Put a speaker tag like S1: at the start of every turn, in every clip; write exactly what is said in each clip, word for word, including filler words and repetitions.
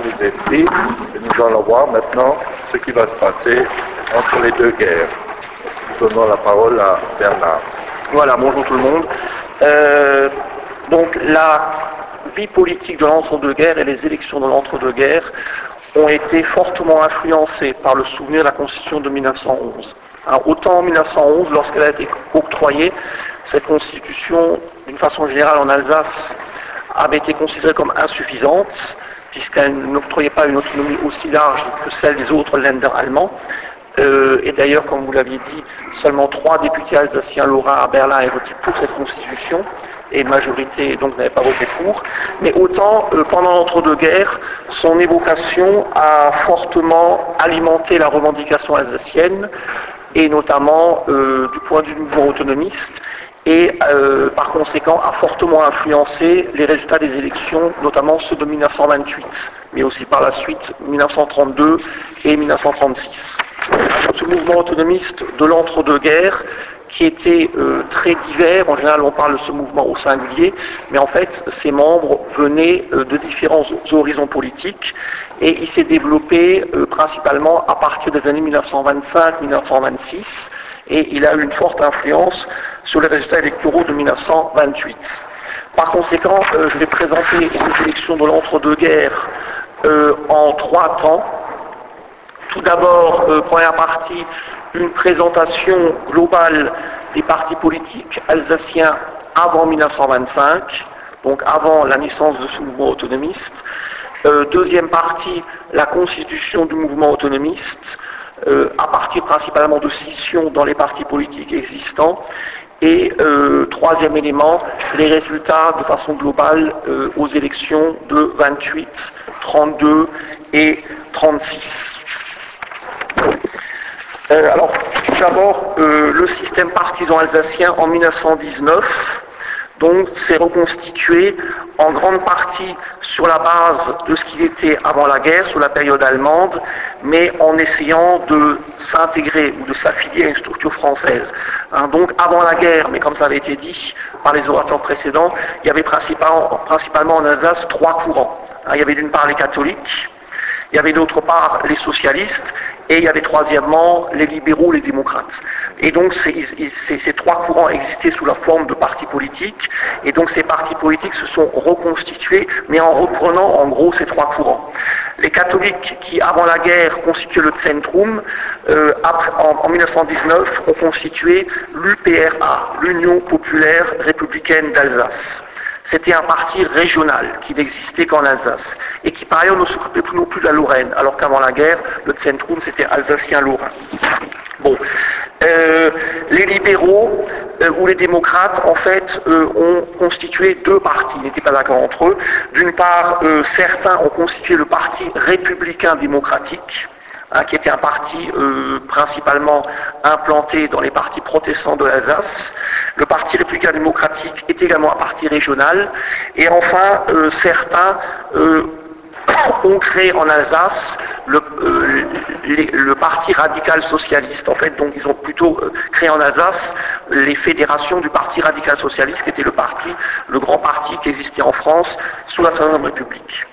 S1: des esprits, et nous allons voir maintenant ce qui va se passer entre les deux guerres. Nous donnons la parole à Bernard.
S2: Voilà, bonjour tout le monde. Euh, donc la vie politique de l'entre-deux-guerres et les élections de l'entre-deux-guerres ont été fortement influencées par le souvenir de la Constitution de mille neuf cent onze. Alors, autant en mille neuf cent onze, lorsqu'elle a été octroyée, cette Constitution, d'une façon générale en Alsace, avait été considérée comme insuffisante, puisqu'elle n'octroyait pas une autonomie aussi large que celle des autres Länder allemands. Euh, et d'ailleurs, comme vous l'aviez dit, seulement trois députés alsaciens lorrains à Berlin avaient voté pour cette Constitution, et une majorité donc n'avait pas voté pour. Mais autant, euh, pendant l'entre-deux-guerres, son évocation a fortement alimenté la revendication alsacienne, et notamment euh, du point de vue du mouvement autonomiste, et euh, par conséquent a fortement influencé les résultats des élections, notamment ceux de mille neuf cent vingt-huit, mais aussi par la suite mille neuf cent trente-deux et mille neuf cent trente-six. Ce mouvement autonomiste de l'entre-deux-guerres, qui était euh, très divers, en général on parle de ce mouvement au singulier, mais en fait ses membres venaient euh, de différents horizons politiques, et il s'est développé euh, principalement à partir des années mille neuf cent vingt-cinq mille neuf cent vingt-six, et il a eu une forte influence sur les résultats électoraux de mille neuf cent vingt-huit. Par conséquent, euh, je vais présenter ces élections de l'entre-deux-guerres euh, en trois temps. Tout d'abord, euh, première partie, une présentation globale des partis politiques alsaciens avant mille neuf cent vingt-cinq, donc avant la naissance de ce mouvement autonomiste. Euh, deuxième partie, la constitution du mouvement autonomiste, euh, à partir principalement de scissions dans les partis politiques existants. Et euh, troisième élément, les résultats de façon globale euh, aux élections de vingt-huit, trente-deux et trente-six. Euh, alors, tout d'abord, euh, le système partisan alsacien en mille neuf cent dix-neuf, donc, s'est reconstitué en grande partie sur la base de ce qu'il était avant la guerre, sous la période allemande, mais en essayant de s'intégrer ou de s'affilier à une structure française. Hein, donc, avant la guerre, mais comme ça avait été dit par les orateurs précédents, il y avait principalement, principalement en Alsace trois courants. Hein, il y avait d'une part les catholiques, il y avait d'autre part les socialistes, et il y avait troisièmement les libéraux, les démocrates. Et donc ces, ces, ces trois courants existaient sous la forme de partis politiques, et donc ces partis politiques se sont reconstitués, mais en reprenant en gros ces trois courants. Les catholiques qui, avant la guerre, constituaient le Zentrum, euh, après, en, en mille neuf cent dix-neuf, ont constitué l'U P R A, l'Union populaire républicaine d'Alsace. C'était un parti régional qui n'existait qu'en Alsace et qui par ailleurs ne s'occupait plus non plus de la Lorraine, alors qu'avant la guerre, le Zentrum c'était alsacien-lorrain. Bon, euh, les libéraux euh, ou les démocrates en fait euh, ont constitué deux partis, ils n'étaient pas d'accord entre eux. D'une part, euh, certains ont constitué le parti républicain démocratique, hein, qui était un parti euh, principalement implanté dans les partis protestants de l'Alsace. Le Parti républicain démocratique est également un parti régional. Et enfin, euh, certains euh, ont créé en Alsace le, euh, les, le Parti radical socialiste. En fait, donc ils ont plutôt euh, créé en Alsace les fédérations du Parti radical socialiste, qui était le parti, le grand parti qui existait en France sous la Troisième République.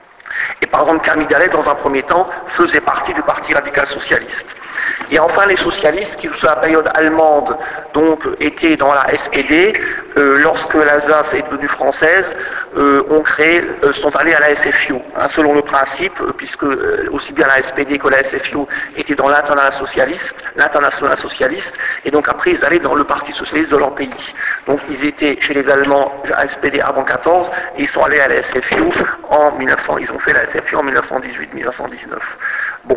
S2: Et par exemple, Camille Gallet, dans un premier temps, faisait partie du Parti radical socialiste. Et enfin, les socialistes, qui sous la période allemande, donc, étaient dans la S P D, euh, lorsque l'Alsace est devenue française, euh, ont créé, euh, sont allés à la S F I O, hein, selon le principe, euh, puisque euh, aussi bien la S P D que la S F I O étaient dans l'international socialiste, l'international socialiste, et donc après ils allaient dans le Parti socialiste de leur pays. Donc ils étaient chez les Allemands à S P D avant quatorze, et ils sont allés à la S F I O en mille neuf cents, ils ont fait la S F I O en mille neuf cent dix-huit mille neuf cent dix-neuf. Bon.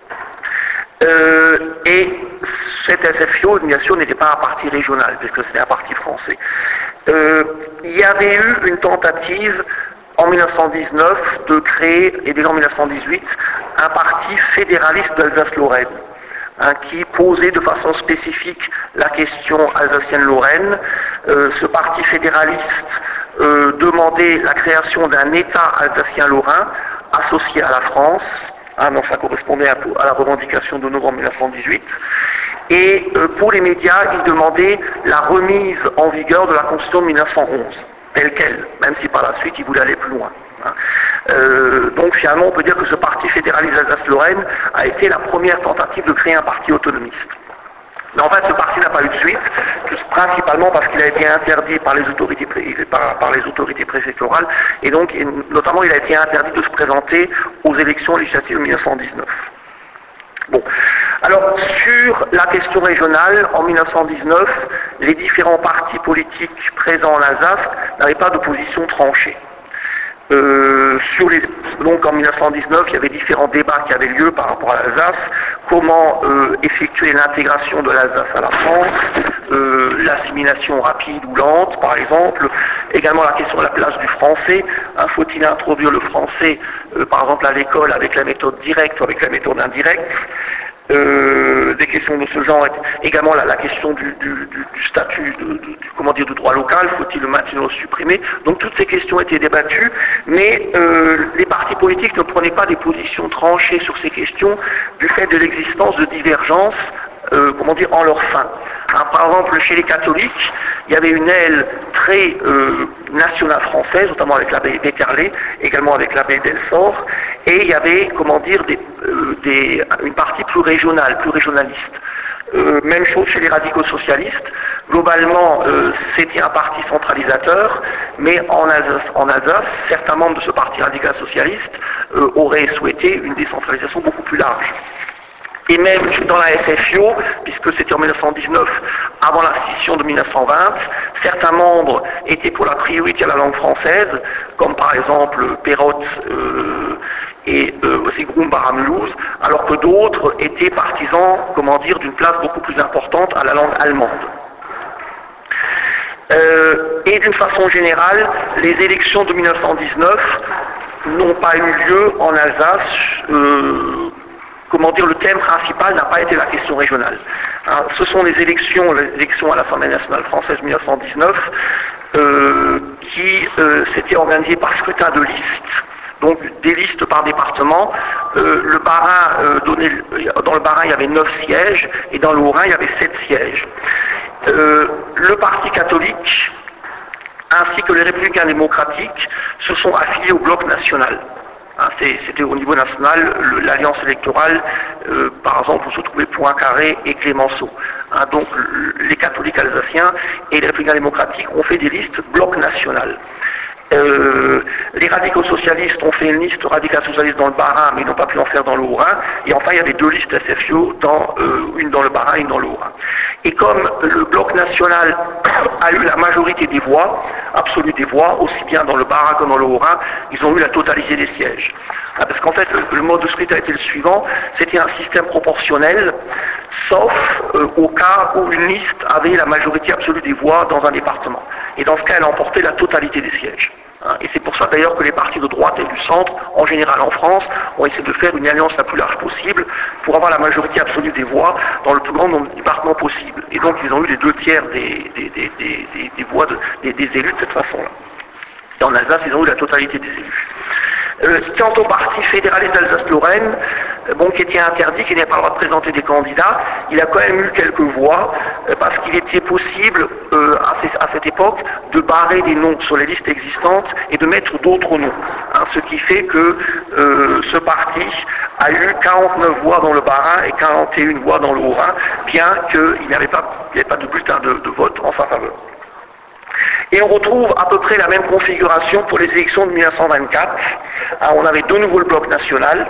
S2: Euh, et cette S F I O, bien sûr, n'était pas un parti régional, puisque c'était un parti français. Euh, il y avait eu une tentative en mille neuf cent dix-neuf de créer, et déjà en mille neuf cent dix-huit, un parti fédéraliste d'Alsace-Lorraine, hein, qui posait de façon spécifique la question alsacienne-lorraine. Euh, ce parti fédéraliste euh, demandait la création d'un État alsacien-lorrain associé à la France. Ah non, ça correspondait à, à la revendication de novembre mille neuf cent dix-huit. Et euh, pour les médias, ils demandaient la remise en vigueur de la Constitution de mille neuf cent onze, telle qu'elle, même si par la suite ils voulaient aller plus loin. Hein. Euh, donc finalement, on peut dire que ce parti fédéraliste Alsace-Lorraine a été la première tentative de créer un parti autonomiste. Mais en fait, ce parti n'a pas eu de suite, principalement parce qu'il a été interdit par les autorités, par, par les autorités préfectorales, et donc et notamment il a été interdit de se présenter aux élections législatives de mille neuf cent dix-neuf. Bon, alors sur la question régionale, en mille neuf cent dix-neuf, les différents partis politiques présents en Alsace n'avaient pas de position tranchée. Euh, sur les, donc en mille neuf cent dix-neuf, il y avait différents débats qui avaient lieu par rapport à l'Alsace, comment euh, effectuer l'intégration de l'Alsace à la France, euh, l'assimilation rapide ou lente par exemple, également la question de la place du français, hein, faut-il introduire le français euh, par exemple à l'école avec la méthode directe ou avec la méthode indirecte. Euh, des questions de ce genre, également la, la question du, du, du, du statut de, de, du, comment dire, du droit local, faut-il le maintenir ou le supprimer. Donc toutes ces questions étaient débattues, mais euh, les partis politiques ne prenaient pas des positions tranchées sur ces questions du fait de l'existence de divergences, euh, comment dire, en leur sein. Hein, par exemple, chez les catholiques, il y avait une aile très euh, nationale française, notamment avec l'abbé Beccarlet, également avec l'abbé Delsort, et il y avait, comment dire, des, euh, des, une partie plus régionale, plus régionaliste. Euh, même chose chez les radicaux socialistes. Globalement, euh, c'était un parti centralisateur, mais en Alsace, en Alsace, certains membres de ce parti radical socialiste euh, auraient souhaité une décentralisation beaucoup plus large. Et même dans la S F I O, puisque c'était en mille neuf cent dix-neuf, avant la scission de mille neuf cent vingt, certains membres étaient pour la priorité à la langue française, comme par exemple Perrot euh, et euh, aussi Grumbar à Mulhouse, alors que d'autres étaient partisans, comment dire, d'une place beaucoup plus importante à la langue allemande. Euh, et d'une façon générale, les élections de mille neuf cent dix-neuf n'ont pas eu lieu en Alsace. Euh, Comment dire, le thème principal n'a pas été la question régionale. Hein, ce sont les élections, les élections à l'Assemblée nationale française mille neuf cent dix-neuf, euh, qui euh, s'étaient organisées par scrutin de liste, donc des listes par département. Euh, le Bas-Rhin, euh, donnait, dans le Bas-Rhin, il y avait neuf sièges, et dans le Haut-Rhin, il y avait sept sièges. Euh, le Parti catholique, ainsi que les Républicains démocratiques, se sont affiliés au Bloc national. C'était au niveau national, l'alliance électorale, euh, par exemple, où se trouvaient Poincaré et Clémenceau. Hein, donc les catholiques alsaciens et les républicains démocratiques ont fait des listes bloc national. Euh, les radicaux socialistes ont fait une liste radical socialiste dans le Bas-Rhin, mais ils n'ont pas pu en faire dans le Haut-Rhin. Et enfin, il y avait deux listes S F I O, dans, euh, une dans le Bas-Rhin et une dans le Haut-Rhin. Et comme le bloc national a eu la majorité des voix, absolue des voix, aussi bien dans le Bas-Rhin que dans le Haut-Rhin, ils ont eu la totalité des sièges. Ah, parce qu'en fait, le, le mode de scrutin était le suivant, c'était un système proportionnel, sauf euh, au cas où une liste avait la majorité absolue des voix dans un département. Et dans ce cas, elle a emporté la totalité des sièges. Hein, et c'est pour ça d'ailleurs que les partis de droite et du centre, en général en France, ont essayé de faire une alliance la plus large possible pour avoir la majorité absolue des voix dans le plus grand nombre de départements possible. Et donc ils ont eu les deux tiers des, des, des, des, des, des voix de, des, des élus de cette façon-là. Et en Alsace, ils ont eu la totalité des élus. Euh, quant au parti fédéraliste d'Alsace-Lorraine, euh, bon, qui était interdit, qui n'avait pas le droit de présenter des candidats, il a quand même eu quelques voix, euh, parce qu'il était possible, euh, à, ces, à cette époque, de barrer des noms sur les listes existantes et de mettre d'autres noms. Hein, ce qui fait que euh, ce parti a eu quarante-neuf voix dans le Bas-Rhin et quarante et une voix dans le Haut-Rhin, bien qu'il n'y avait pas, il n'y avait pas de bulletin de, de vote en sa faveur. Et on retrouve à peu près la même configuration pour les élections de mille neuf cent vingt-quatre. Alors, on avait de nouveau le bloc national,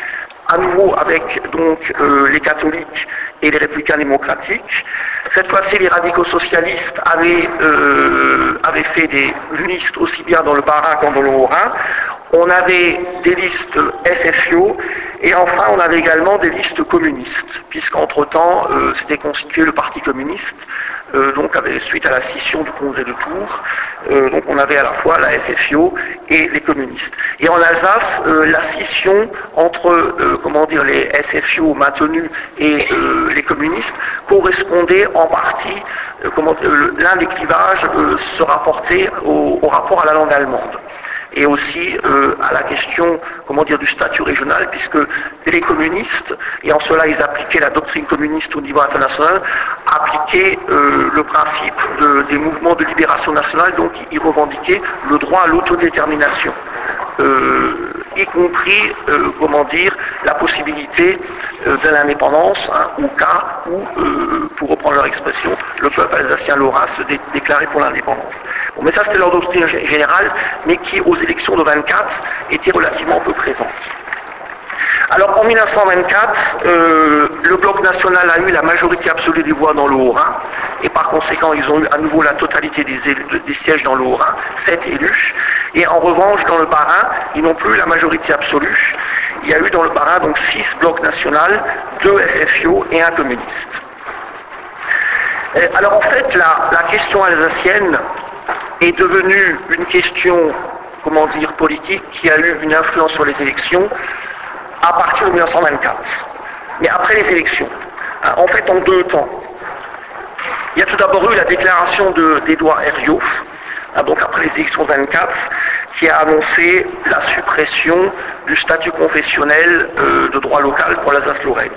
S2: à nouveau avec donc euh, les catholiques et les républicains démocratiques. Cette fois-ci, les radicaux socialistes avaient, euh, avaient fait des listes aussi bien dans le Bas-Rhin qu'en dans le Haut-Rhin. On avait des listes S F I O et enfin on avait également des listes communistes, puisqu'entre-temps euh, s'était constitué le Parti communiste, euh, donc avec, suite à la scission du congrès de Tours, euh, donc on avait à la fois la S F I O et les communistes. Et en Alsace, euh, la scission entre euh, comment dire, les S F I O maintenus et euh, les communistes correspondait en partie, euh, comment, euh, l'un des clivages euh, se rapportait au, au rapport à la langue allemande. Et aussi euh, à la question, comment dire, du statut régional, puisque les communistes, et en cela ils appliquaient la doctrine communiste au niveau international, appliquaient euh, le principe de, des mouvements de libération nationale, donc ils revendiquaient le droit à l'autodétermination. Euh, y compris, euh, comment dire, la possibilité euh, de l'indépendance, hein, au cas où, euh, pour reprendre leur expression, le peuple alsacien-lorrain se dé déclarait pour l'indépendance. Bon, mais ça c'était leur doctrine générale, mais qui aux élections de vingt-quatre était relativement peu présente. Alors en mille neuf cent vingt-quatre, euh, le Bloc national a eu la majorité absolue des voix dans le Haut-Rhin, et par conséquent ils ont eu à nouveau la totalité des, des sièges dans le Haut-Rhin, sept élus, et en revanche dans le Bas-Rhin, ils n'ont plus la majorité absolue. Il y a eu dans le Bas-Rhin donc six blocs nationaux, deux F F I O et un communiste. Et alors en fait la, la question alsacienne est devenue une question, comment dire, politique qui a eu une influence sur les élections à partir de mille neuf cent vingt-quatre, mais après les élections, en fait en deux temps. Il y a tout d'abord eu la déclaration d'Édouard Herriot, donc après les élections de vingt-quatre, qui a annoncé la suppression du statut confessionnel euh, de droit local pour l'Alsace-Lorraine.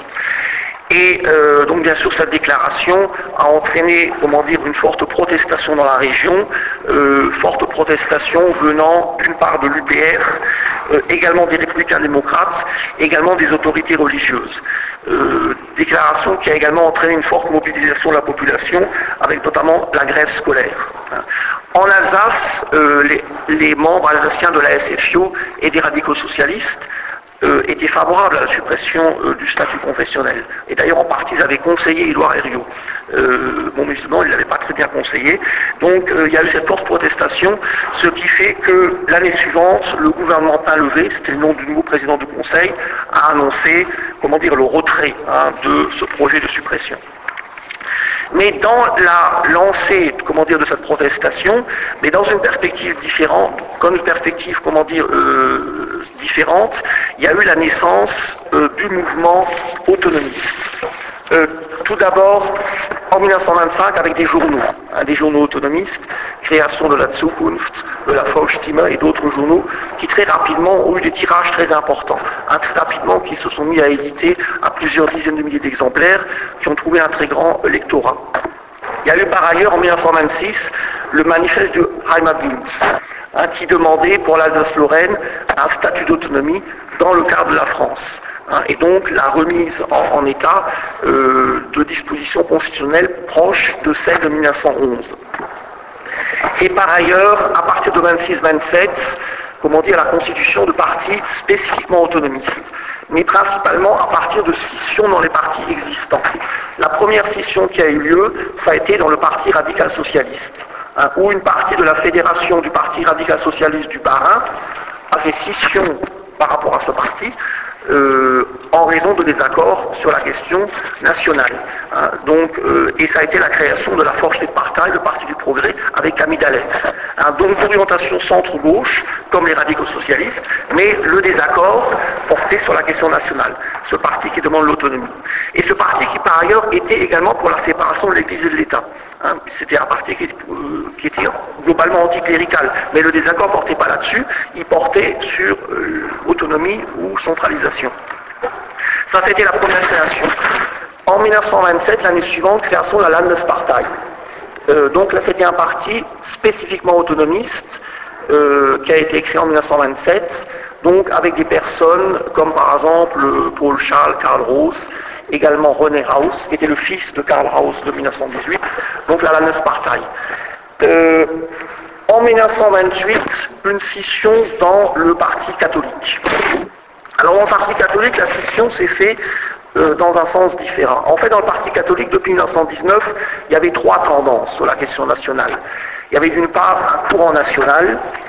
S2: Et euh, donc bien sûr cette déclaration a entraîné, comment dire, une forte protestation dans la région, euh, forte protestation venant d'une part de l'U P R, euh, également des républicains démocrates, également des autorités religieuses. Euh, déclaration qui a également entraîné une forte mobilisation de la population, avec notamment la grève scolaire. En Alsace, euh, les, les membres alsaciens de la S F I O et des radicaux socialistes Euh, était favorable à la suppression euh, du statut confessionnel. Et d'ailleurs, en partie, ils avaient conseillé Édouard Herriot. Euh, bon, musulman, il ne l'avait pas très bien conseillé. Donc, euh, il y a eu cette forte protestation, ce qui fait que l'année suivante, le gouvernement Painlevé, c'était le nom du nouveau président du Conseil, a annoncé, comment dire, le retrait hein, de ce projet de suppression. Mais dans la lancée, comment dire, de cette protestation, mais dans une perspective différente, comme une perspective, comment dire, euh, différente, il y a eu la naissance euh, du mouvement autonomiste. Euh, tout d'abord, en mille neuf cent vingt-cinq, avec des journaux, hein, des journaux autonomistes, création de la Zukunft, de la Volksstimme et d'autres journaux, qui très rapidement ont eu des tirages très importants, hein, très rapidement qui se sont mis à éditer à plusieurs dizaines de milliers d'exemplaires, qui ont trouvé un très grand lectorat. Il y a eu par ailleurs, en mille neuf cent vingt-six, le manifeste du Heimatbund, hein, qui demandait pour l'Alsace-Lorraine un statut d'autonomie dans le cadre de la France. Hein, et donc la remise en, en état euh, de dispositions constitutionnelles proches de celles de mille neuf cent onze. Et par ailleurs, à partir de vingt-six vingt-sept, comment dire, la constitution de partis spécifiquement autonomistes, mais principalement à partir de scissions dans les partis existants. La première scission qui a eu lieu, ça a été dans le Parti radical socialiste, hein, où une partie de la fédération du Parti radical socialiste du Bas-Rhin a fait scission par rapport à ce parti, Euh, en raison de désaccords sur la question nationale. Hein, donc, euh, et ça a été la création de la Fortschritt Partei, le Parti du Progrès, avec Camille Dallet. Hein, donc d'orientation centre-gauche, comme les radicaux socialistes, mais le désaccord porté sur la question nationale. Ce parti qui demande l'autonomie. Et ce parti qui, par ailleurs, était également pour la séparation de l'Église et de l'État. Hein, c'était un parti qui, euh, qui était globalement anticlérical, mais le désaccord ne portait pas là-dessus, il portait sur euh, autonomie ou centralisation. Ça, c'était la première création. En mille neuf cent vingt-sept, l'année suivante, création de la Landespartei. Euh, donc là, c'était un parti spécifiquement autonomiste euh, qui a été créé en mille neuf cent vingt-sept, donc avec des personnes comme par exemple Paul Charles, Karl Rose, également René Raus, qui était le fils de Karl Raus de mille neuf cent dix-huit, donc la Landespartei. Euh, en mille neuf cent vingt-huit, une scission dans le Parti catholique. Alors dans le Parti catholique, la scission s'est faite euh, dans un sens différent. En fait, dans le Parti catholique, depuis mille neuf cent dix-neuf, il y avait trois tendances sur la question nationale. Il y avait d'une part un courant national,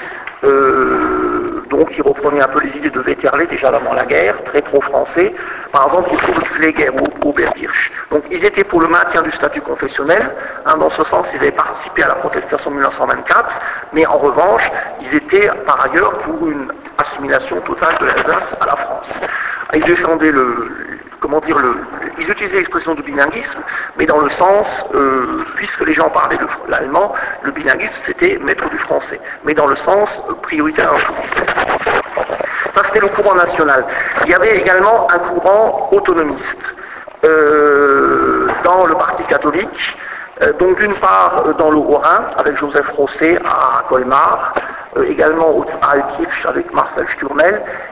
S2: euh, donc qui reprenait un peu les idées de Vetterle déjà avant la guerre, très pro-français, par exemple autour de Pfleger ou Oberkirch. Donc ils étaient pour le maintien du statut confessionnel, hein, dans ce sens ils avaient participé à la protestation de mille neuf cent vingt-quatre, mais en revanche ils étaient par ailleurs pour une assimilation totale de l'Alsace à la France. Ils défendaient le, comment dire, le, ils utilisaient l'expression du bilinguisme, mais dans le sens, euh, puisque les gens parlaient l'allemand, le bilinguisme c'était mettre du français, mais dans le sens euh, prioritaire en français. Ça c'était le courant national. Il y avait également un courant autonomiste euh, dans le Parti catholique, euh, donc d'une part euh, dans le Haut-Rhin avec Joseph Rosset à Colmar, euh, également à Altkirch avec Marcel Sturmel,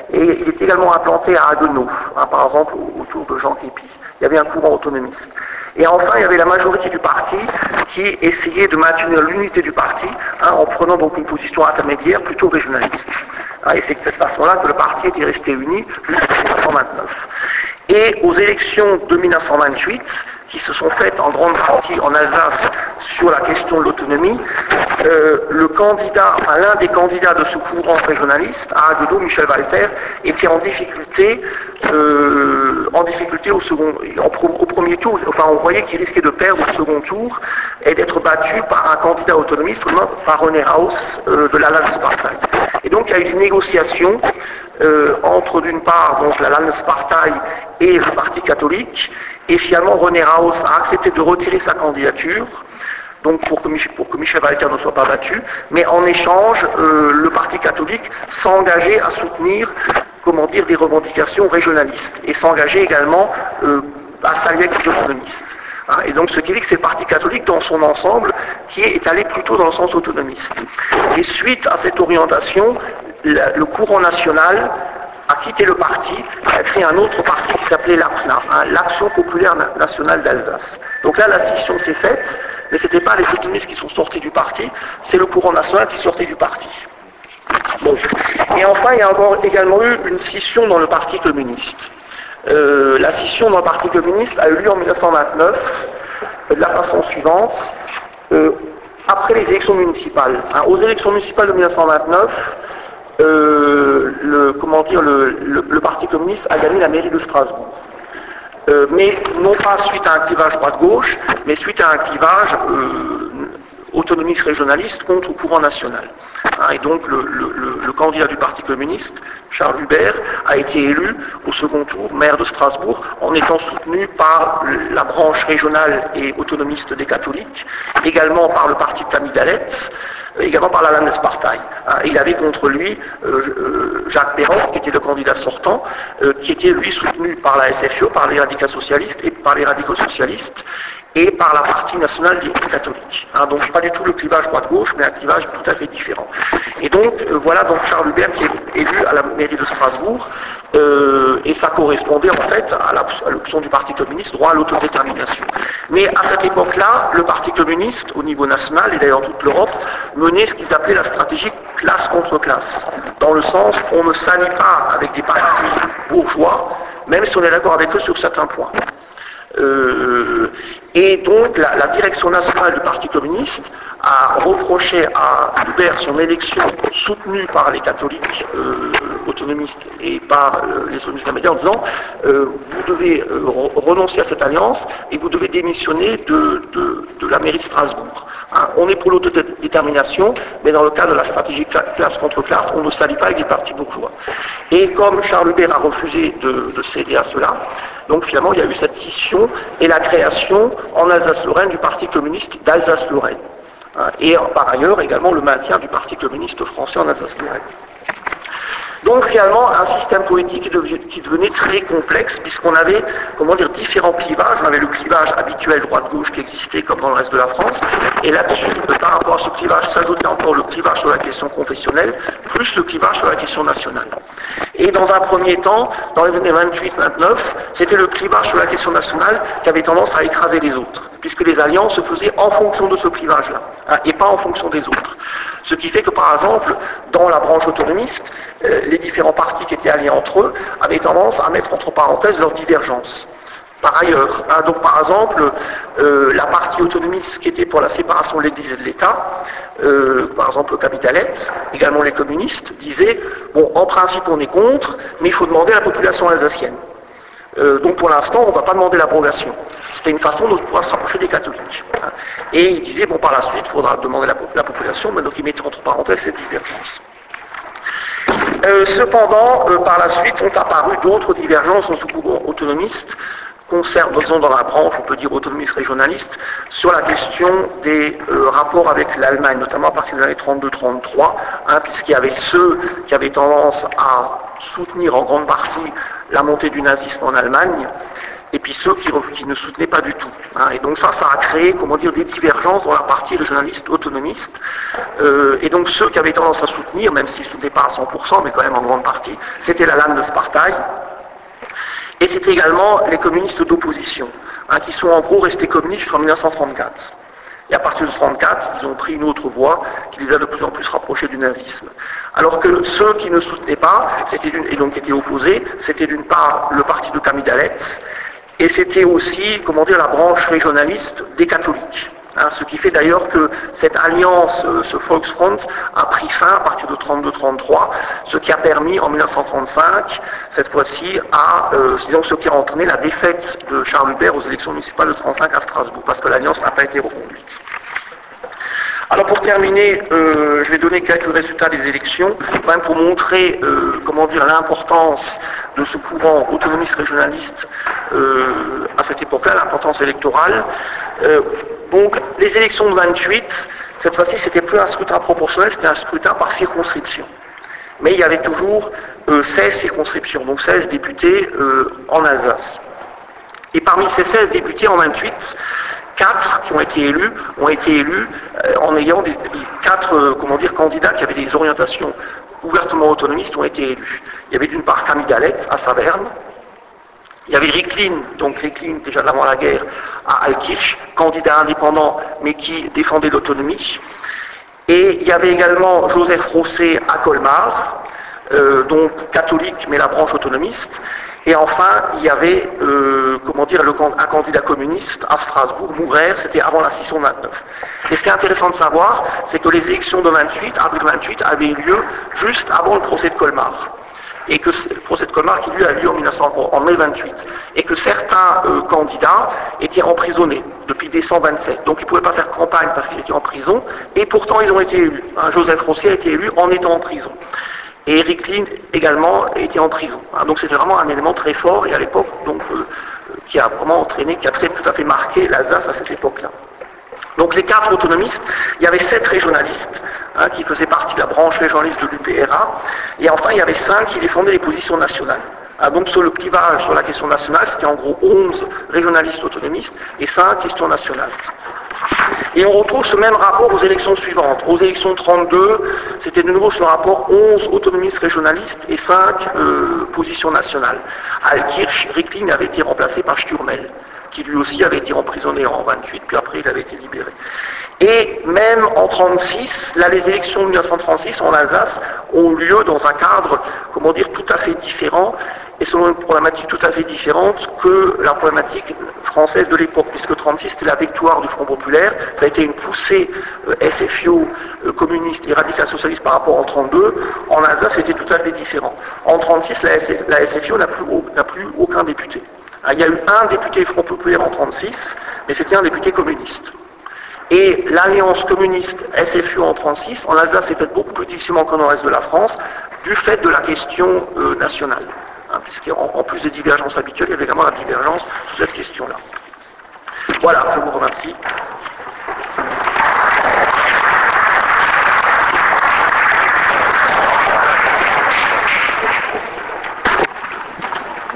S2: et il est également implanté à Haguenau, hein, par exemple autour de Jean Képi. Il y avait un courant autonomiste. Et enfin, il y avait la majorité du parti qui essayait de maintenir l'unité du parti, hein, en prenant donc une position intermédiaire plutôt régionaliste. Hein, et c'est de cette façon-là que le parti était resté uni jusqu'en mille neuf cent vingt-neuf. Et aux élections de mille neuf cent vingt-huit, qui se sont faites en grande partie en Alsace sur la question de l'autonomie, euh, le candidat, enfin, l'un des candidats de ce courant régionaliste, à Haguenau, Michel Walter, était en difficulté, euh, en difficulté au second, en pro, au premier tour. Enfin, on voyait qu'il risquait de perdre au second tour et d'être battu par un candidat autonomiste, par René Raus euh, de la Landespartei. Et donc, il y a eu une négociation euh, entre, d'une part, donc la Landespartei et le Parti catholique. Et finalement, René Raus a accepté de retirer sa candidature, donc pour que, Mich pour que Michel Walter ne soit pas battu, mais en échange, euh, le Parti catholique s'engageait à soutenir, comment dire, des revendications régionalistes, et s'engageait également euh, à s'allier avec les autonomistes. Hein, et donc ce qui dit que c'est le Parti catholique dans son ensemble qui est allé plutôt dans le sens autonomiste. Et suite à cette orientation, la, le courant national a quitté le parti, a créé un autre parti qui s'appelait l'A P N A, hein, l'Action populaire nationale d'Alsace. Donc là, la scission s'est faite, mais ce n'était pas les autonomistes qui sont sortis du parti, c'est le courant national qui sortait du parti. Bon. Et enfin, il y a encore également eu une scission dans le Parti communiste. Euh, la scission dans le Parti communiste a eu lieu en mille neuf cent vingt-neuf, de la façon suivante, euh, après les élections municipales. Hein, aux élections municipales de mille neuf cent vingt-neuf, Euh, le, comment dire, le, le, le Parti communiste a gagné la mairie de Strasbourg. Euh, mais non pas suite à un clivage droite-gauche, mais suite à un clivage euh, autonomiste régionaliste contre le courant national. Hein, et donc le, le, le, le candidat du Parti communiste, Charles Hubert, a été élu au second tour maire de Strasbourg en étant soutenu par la branche régionale et autonomiste des catholiques, également par le parti de Camille Dalletz, également par la Landespartei. Il avait contre lui euh, Jacques Perron, qui était le candidat sortant, euh, qui était lui soutenu par la S F I O, par les radicaux socialistes et par les radicaux socialistes, et par la partie nationale des catholiques. Hein, donc pas du tout le clivage droite-gauche, mais un clivage tout à fait différent. Et donc euh, voilà donc Charles Hubert qui est élu à la mairie de Strasbourg, euh, et ça correspondait en fait à l'option du Parti communiste, droit à l'autodétermination. Mais à cette époque-là, le Parti communiste, au niveau national, et d'ailleurs toute l'Europe, menait ce qu'ils appelaient la stratégie classe contre classe. Dans le sens, on ne s'allie pas avec des partis bourgeois, même si on est d'accord avec eux sur certains points. Euh, et donc la, la direction nationale du Parti communiste a reproché à Hubert son élection soutenue par les catholiques euh, autonomistes et par euh, les autonomistes intermédiaires en disant euh, vous devez euh, renoncer à cette alliance et vous devez démissionner de, de, de la mairie de Strasbourg. Hein, on est pour l'autodétermination, mais dans le cadre de la stratégie classe contre classe, on ne s'allie pas avec les partis bourgeois. Et comme Charles Hubert a refusé de, de céder à cela, donc finalement il y a eu cette scission et la création en Alsace-Lorraine du Parti communiste d'Alsace-Lorraine. Hein, et par ailleurs également le maintien du Parti communiste français en Alsace-Lorraine. Donc finalement un système politique qui devenait très complexe puisqu'on avait, comment dire, différents clivages. On avait le clivage habituel droite-gauche qui existait comme dans le reste de la France, et là-dessus, par rapport à ce clivage, s'ajoutait encore le clivage sur la question confessionnelle, plus le clivage sur la question nationale. Et dans un premier temps, dans les années vingt-huit vingt-neuf, c'était le clivage sur la question nationale qui avait tendance à écraser les autres, puisque les alliances se faisaient en fonction de ce clivage-là, hein, et pas en fonction des autres. Ce qui fait que, par exemple, dans la branche autonomiste, euh, les différents partis qui étaient alliés entre eux avaient tendance à mettre entre parenthèses leurs divergences. Par ailleurs, hein, donc par exemple, euh, la partie autonomiste qui était pour la séparation de l'Église et de l'État, euh, par exemple le Capitalette, également les communistes, disaient, bon, en principe on est contre, mais il faut demander à la population alsacienne. Euh, donc pour l'instant, on ne va pas demander l'abrogation. C'était une façon de pouvoir se rapprocher des catholiques. Hein. Et ils disaient, bon, par la suite, il faudra demander la, la population, mais donc ils mettaient entre parenthèses cette divergence. Euh, cependant, euh, par la suite, ont apparu d'autres divergences en sous-courant autonomiste, concernant, disons dans la branche, on peut dire autonomiste régionaliste, sur la question des euh, rapports avec l'Allemagne, notamment à partir des années trente-deux trente-trois, hein, puisqu'il y avait ceux qui avaient tendance à soutenir en grande partie la montée du nazisme en Allemagne, et puis ceux qui, qui ne soutenaient pas du tout. Hein. Et donc ça, ça a créé, comment dire, des divergences dans la partie régionaliste autonomiste. Euh, et donc ceux qui avaient tendance à soutenir, même s'ils ne soutenaient pas à cent pour cent, mais quand même en grande partie, c'était la lame de Spartaï. Et c'était également les communistes d'opposition, hein, qui sont en gros restés communistes jusqu'en mille neuf cent trente-quatre. Et à partir de mille neuf cent trente-quatre, ils ont pris une autre voie qui les a de plus en plus rapprochés du nazisme. Alors que ceux qui ne soutenaient pas, c'était et donc qui étaient opposés, c'était d'une part le parti de Camille Daletz, et c'était aussi, comment dire, la branche régionaliste des catholiques. Hein, ce qui fait d'ailleurs que cette alliance, euh, ce Volksfront, a pris fin à partir de trente-deux trente-trois, ce qui a permis en mille neuf cent trente-cinq, cette fois-ci, à, euh, disons, ce qui a entraîné la défaite de Charles Hubert aux élections municipales de trente-cinq à Strasbourg, parce que l'alliance n'a pas été reconduite. Alors pour terminer, euh, je vais donner quelques résultats des élections, quand même pour montrer, euh, comment dire, l'importance de ce courant autonomiste régionaliste euh, à cette époque-là, l'importance électorale. Euh, donc les élections de vingt-huit, cette fois-ci c'était plus un scrutin proportionnel, c'était un scrutin par circonscription. Mais il y avait toujours euh, seize circonscriptions, donc seize députés euh, en Alsace. Et parmi ces seize députés en vingt-huit, quatre qui ont été élus ont été élus euh, en ayant des, des quatre euh, comment dire, candidats qui avaient des orientations ouvertement autonomistes ont été élus. Il y avait d'une part Camille Daletz à Saverne, il y avait Ricklin, donc Ricklin déjà d'avant la guerre, à Altkirch, candidat indépendant mais qui défendait l'autonomie. Et il y avait également Joseph Rosset à Colmar, euh, donc catholique mais la branche autonomiste. Et enfin, il y avait, euh, comment dire, le, un candidat communiste à Strasbourg, Mourer, c'était avant la scission de vingt-neuf. Et ce qui est intéressant de savoir, c'est que les élections de vingt-huit, avril vingt-huit, avaient eu lieu juste avant le procès de Colmar. Et que le procès de Colmar qui lui a lieu en, mille neuf cents, en mai vingt-huit. Et que certains euh, candidats étaient emprisonnés depuis décembre vingt-sept. Donc ils ne pouvaient pas faire campagne parce qu'ils étaient en prison. Et pourtant ils ont été élus. Hein, Joseph Rosset a été élu en étant en prison. Et Eric Lind également était en prison. Hein, donc c'était vraiment un élément très fort et à l'époque donc euh, qui a vraiment entraîné, qui a très tout à fait marqué l'Alsace à cette époque-là. Donc les quatre autonomistes, il y avait sept régionalistes hein, qui faisaient partie de la branche régionaliste de l'U P R A, et enfin il y avait cinq qui défendaient les positions nationales. Ah, donc sur le clivage sur la question nationale, c'était en gros onze régionalistes autonomistes et cinq questions nationales. Et on retrouve ce même rapport aux élections suivantes. Aux élections trente-deux, c'était de nouveau ce rapport onze autonomistes régionalistes et cinq euh, positions nationales. À Altkirch, Ricklin avait été remplacé par Sturmel, qui lui aussi avait été emprisonné en vingt-huit, puis après il avait été libéré. Et même en trente-six, là les élections de mille neuf cent trente-six en Alsace ont lieu dans un cadre, comment dire, tout à fait différent, et selon une problématique tout à fait différente que la problématique française de l'époque, puisque trente-six c'était la victoire du Front Populaire, ça a été une poussée euh, S F I O euh, communiste et radical socialiste par rapport en trente-deux, en Alsace c'était tout à fait différent. En trente-six, la, S F, la S F I O n'a plus, n'a plus aucun député. Ah, il y a eu un député Front Populaire en trente-six, mais c'était un député communiste. Et l'alliance communiste S F I O en trente-six, en Alsace, s'est faite beaucoup plus difficilement qu'en reste de la France, du fait de la question euh, nationale. Hein, puisqu'en en plus des divergences habituelles, il y avait également la divergence sur cette question-là. Voilà, je vous remercie.